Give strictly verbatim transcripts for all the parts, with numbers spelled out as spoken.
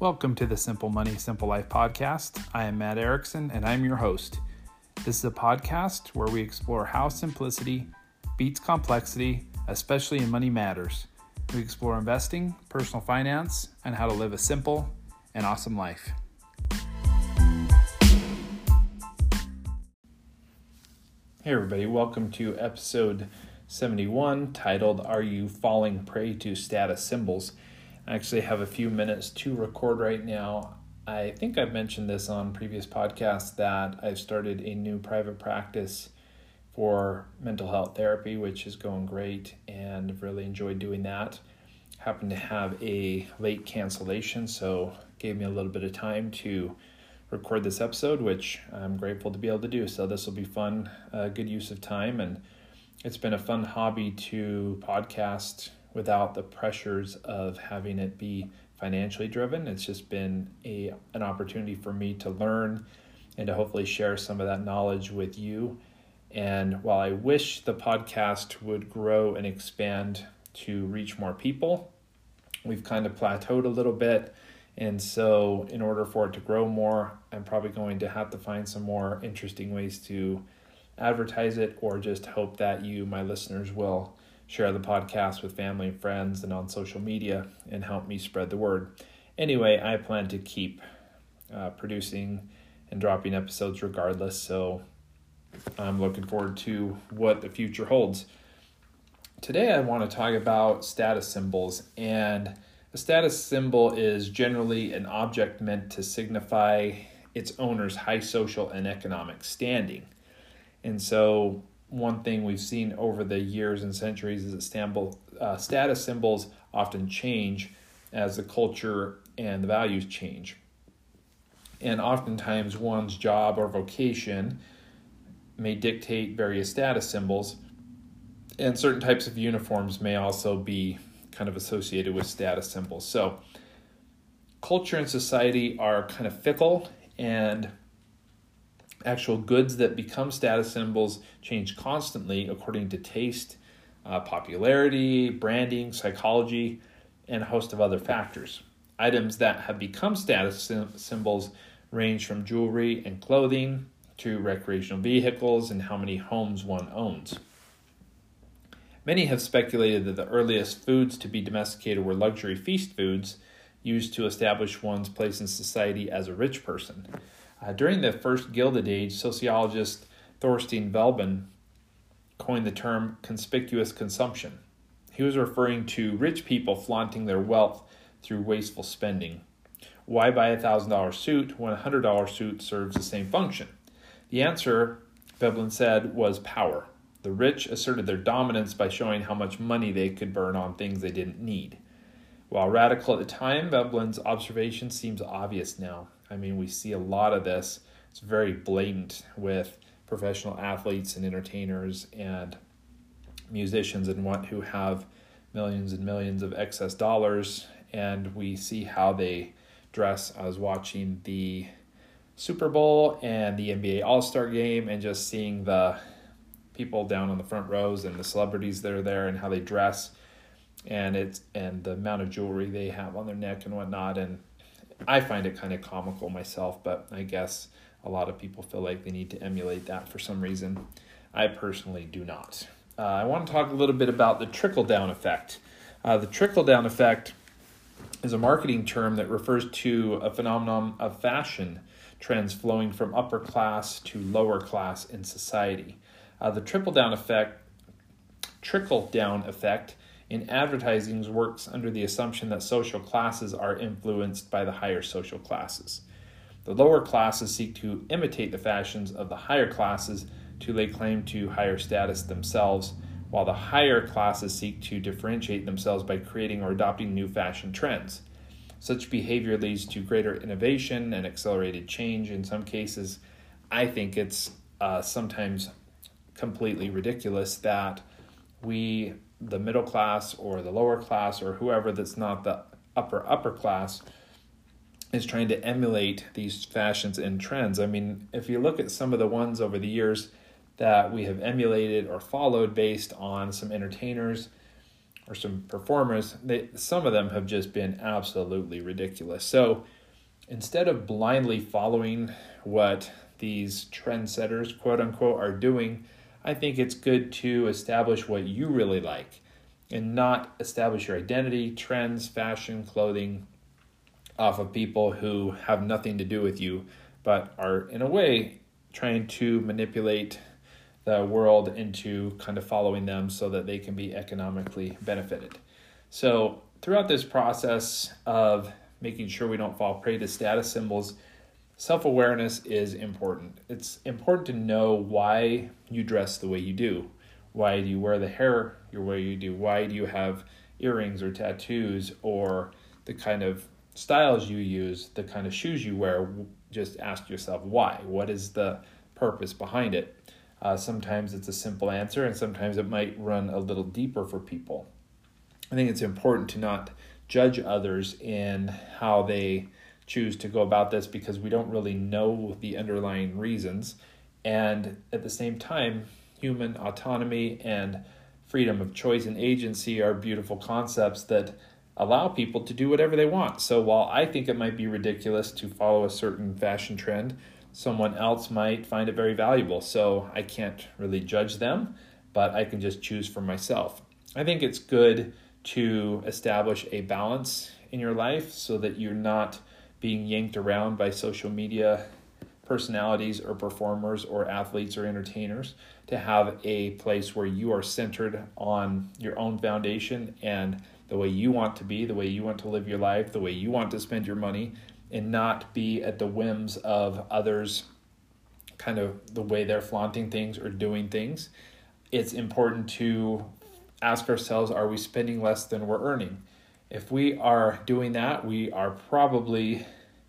Welcome to the Simple Money, Simple Life podcast. I am Matt Erickson, and I'm your host. This is a podcast where we explore how simplicity beats complexity, especially in money matters. We explore investing, personal finance, and how to live a simple and awesome life. Hey everybody, welcome to episode seventy-one, titled, Are You Falling Prey to Status Symbols? I actually have a few minutes to record right now. I think I've mentioned this on previous podcasts that I've started a new private practice for mental health therapy, which is going great, and I've really enjoyed doing that. Happened to have a late cancellation, so gave me a little bit of time to record this episode, which I'm grateful to be able to do. So this will be fun, uh, good use of time, and it's been a fun hobby to podcast without the pressures of having it be financially driven. It's just been a an opportunity for me to learn and to hopefully share some of that knowledge with you. And while I wish the podcast would grow and expand to reach more people, we've kind of plateaued a little bit. And so in order for it to grow more, I'm probably going to have to find some more interesting ways to advertise it, or just hope that you, my listeners, will share the podcast with family and friends and on social media and help me spread the word. Anyway, I plan to keep uh, producing and dropping episodes regardless, so I'm looking forward to what the future holds. Today I want to talk about status symbols, and a status symbol is generally an object meant to signify its owner's high social and economic standing. And so one thing we've seen over the years and centuries is that stamble, uh, status symbols often change as the culture and the values change. And oftentimes one's job or vocation may dictate various status symbols, and certain types of uniforms may also be kind of associated with status symbols. So culture and society are kind of fickle, and actual goods that become status symbols change constantly according to taste, uh, popularity, branding, psychology, and a host of other factors. Items that have become status sim- symbols range from jewelry and clothing to recreational vehicles and how many homes one owns. Many have speculated that the earliest foods to be domesticated were luxury feast foods used to establish one's place in society as a rich person. Uh, during the first Gilded Age, sociologist Thorstein Veblen coined the term conspicuous consumption. He was referring to rich people flaunting their wealth through wasteful spending. Why buy a one thousand dollars suit when a one hundred dollars suit serves the same function? The answer, Veblen said, was power. The rich asserted their dominance by showing how much money they could burn on things they didn't need. While radical at the time, Veblen's observation seems obvious now. I mean, we see a lot of this. It's very blatant with professional athletes and entertainers and musicians and what who have millions and millions of excess dollars, and we see how they dress. I was watching the Super Bowl and the N B A All-Star Game, and just seeing the people down on the front rows and the celebrities that are there and how they dress, and it's and the amount of jewelry they have on their neck and whatnot. And I find it kind of comical myself, but I guess a lot of people feel like they need to emulate that for some reason. I personally do not. Uh, I want to talk a little bit about the trickle-down effect. Uh, the trickle-down effect is a marketing term that refers to a phenomenon of fashion trends flowing from upper class to lower class in society. Uh, the trickle-down effect, trickle-down effect in advertising works under the assumption that social classes are influenced by the higher social classes. The lower classes seek to imitate the fashions of the higher classes to lay claim to higher status themselves, while the higher classes seek to differentiate themselves by creating or adopting new fashion trends. Such behavior leads to greater innovation and accelerated change. In some cases, I think it's uh, sometimes completely ridiculous that we, the middle class or the lower class or whoever that's not the upper upper class, is trying to emulate these fashions and trends. I mean, if you look at some of the ones over the years that we have emulated or followed based on some entertainers or some performers, they, some of them have just been absolutely ridiculous. So instead of blindly following what these trendsetters, quote unquote, are doing, I think it's good to establish what you really like and not establish your identity, trends, fashion, clothing off of people who have nothing to do with you, but are in a way trying to manipulate the world into kind of following them so that they can be economically benefited. So throughout this process of making sure we don't fall prey to status symbols, self-awareness is important. It's important to know why you dress the way you do. Why do you wear the hair your way you do? Why do you have earrings or tattoos, or the kind of styles you use, the kind of shoes you wear? Just ask yourself why. What is the purpose behind it? Uh, sometimes it's a simple answer, and sometimes it might run a little deeper for people. I think it's important to not judge others in how they choose to go about this, because we don't really know the underlying reasons. And at the same time, human autonomy and freedom of choice and agency are beautiful concepts that allow people to do whatever they want. So while I think it might be ridiculous to follow a certain fashion trend, someone else might find it very valuable. So I can't really judge them, but I can just choose for myself. I think it's good to establish a balance in your life so that you're not being yanked around by social media personalities or performers or athletes or entertainers, to have a place where you are centered on your own foundation and the way you want to be, the way you want to live your life, the way you want to spend your money, and not be at the whims of others, kind of the way they're flaunting things or doing things. It's important to ask ourselves, are we spending less than we're earning? If we are doing that, we are probably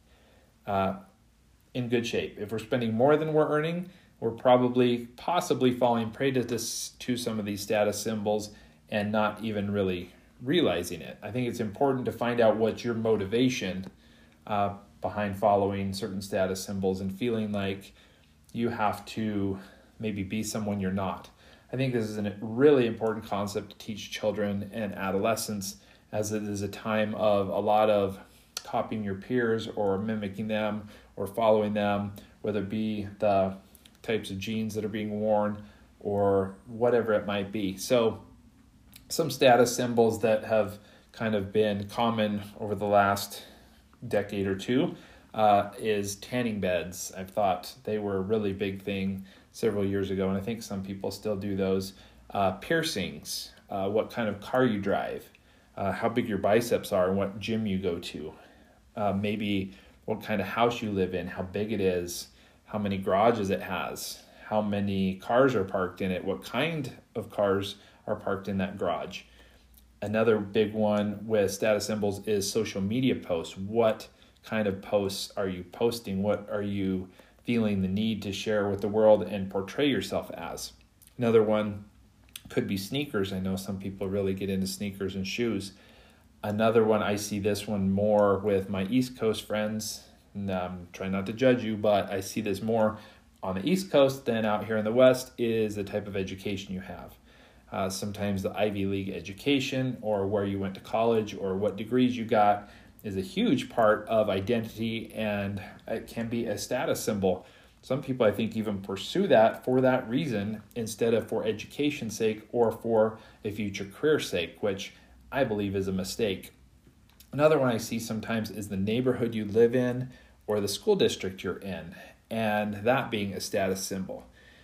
uh, in good shape. If we're spending more than we're earning, we're probably possibly falling prey to this, to some of these status symbols and not even really realizing it. I think it's important to find out what your motivation uh, behind following certain status symbols and feeling like you have to maybe be someone you're not. I think this is a really important concept to teach children and adolescents, as it is a time of a lot of copying your peers or mimicking them or following them, whether it be the types of jeans that are being worn or whatever it might be. So some status symbols that have kind of been common over the last decade or two uh, is tanning beds. I've thought they were a really big thing several years ago, and I think some people still do those. Uh, piercings, uh, what kind of car you drive, uh, how big your biceps are, and what gym you go to. Uh, maybe what kind of house you live in, how big it is, how many garages it has, how many cars are parked in it, what kind of cars are parked in that garage. Another big one with status symbols is social media posts. What kind of posts are you posting? What are you feeling the need to share with the world and portray yourself as? Another one could be sneakers. I know some people really get into sneakers and shoes. Another one, I see this one more with my East Coast friends. And I'm trying not to judge you, but I see this more on the East Coast than out here in the West, is the type of education you have. Uh, sometimes the Ivy League education, or where you went to college, or what degrees you got, is a huge part of identity, and it can be a status symbol. Some people, I think, even pursue that for that reason instead of for education's sake or for a future career sake, which I believe is a mistake. Another one I see sometimes is the neighborhood you live in or the school district you're in, and that being a status symbol.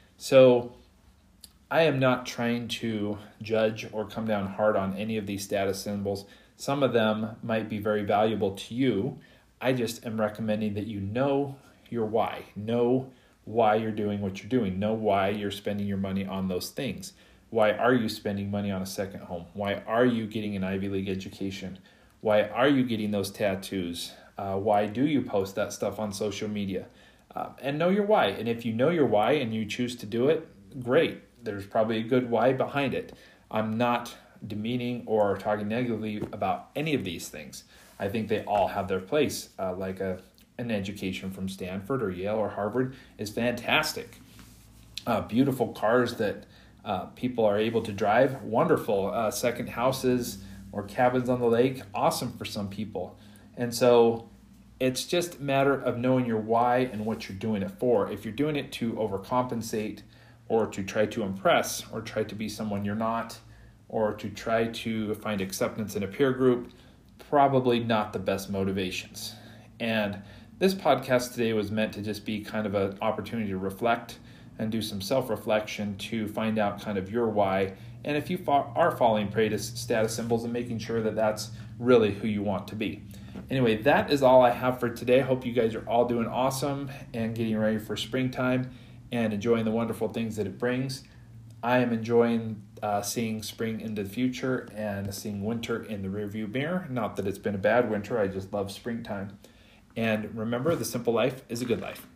So I am not trying to judge or come down hard on any of these status symbols. Some of them might be very valuable to you. I just am recommending that you know your why. Know why you're doing what you're doing. Know why you're spending your money on those things. Why are you spending money on a second home? Why are you getting an Ivy League education? Why are you getting those tattoos? Uh, why do you post that stuff on social media? Uh, and know your why. And if you know your why and you choose to do it, great. There's probably a good why behind it. I'm not demeaning or talking negatively about any of these things. I think they all have their place. Uh, like a an education from Stanford or Yale or Harvard is fantastic. Uh, beautiful cars that Uh, people are able to drive, wonderful. Uh, second houses or cabins on the lake, awesome for some people. And so it's just a matter of knowing your why and what you're doing it for. If you're doing it to overcompensate or to try to impress or try to be someone you're not or to try to find acceptance in a peer group, probably not the best motivations. And this podcast today was meant to just be kind of an opportunity to reflect and do some self-reflection to find out kind of your why. And if you fa- are falling prey to status symbols, and making sure that that's really who you want to be. Anyway, that is all I have for today. Hope you guys are all doing awesome and getting ready for springtime and enjoying the wonderful things that it brings. I am enjoying uh, seeing spring into the future and seeing winter in the rearview mirror. Not that it's been a bad winter, I just love springtime. And remember, the simple life is a good life.